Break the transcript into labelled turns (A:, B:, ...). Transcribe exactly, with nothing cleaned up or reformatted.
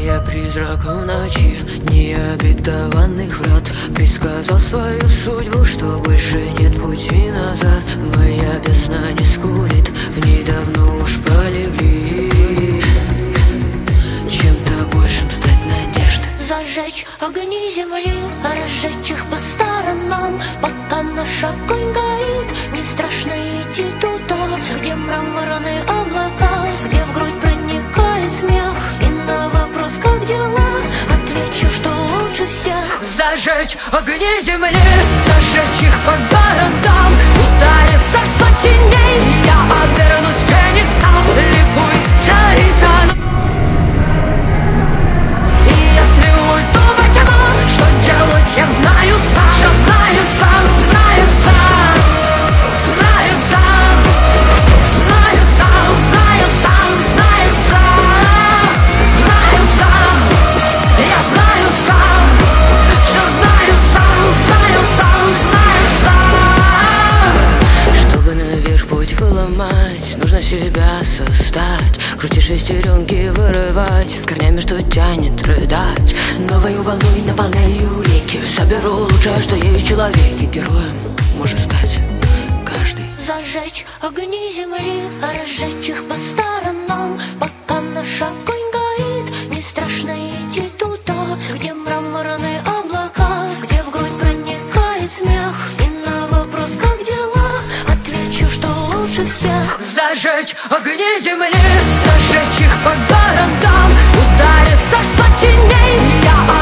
A: Я призрак в ночи необетованных врат, предсказал свою судьбу, что больше нет пути назад. Моя бездна не скулит, в ней давно уж пролегли чем-то большим стать надежды.
B: Зажечь огни земли, разжечь их по сторонам. Пока наш огонь горит, не страшно идти туда, где мраморные облака, где в грудь проникает смех. И на вопрос, как дела, отвечу, что лучше всех.
A: Зажечь огни земли, зажечь их по городам. Ударит царство теней, я обернусь фениксом. Ликуй, царица. И если уйду во тьму, что делать я знаю сам. Все знаю сам, знаю сам, знаю сам, знаю сам, знаю сам, знаю сам, знаю сам, я знаю сам, все знаю сам, знаю сам, знаю сам. Чтобы наверх путь выломать, нужно себя создать. Крути шестеренки, вырывать, с корнями, что тянет, рыдать. Новою волной наполняю реки, соберу лучшее, что есть в человеке. Героем может стать каждый.
B: Зажечь огни земли, разжечь их по сторонам. Пока наш огонь горит, не страшно идти туда, где мраморные облака, где в грудь проникает смех. И на вопрос, как дела, отвечу, что лучше всех.
A: Зажечь огни земли, зажечь их по городам. Ударит царство теней, я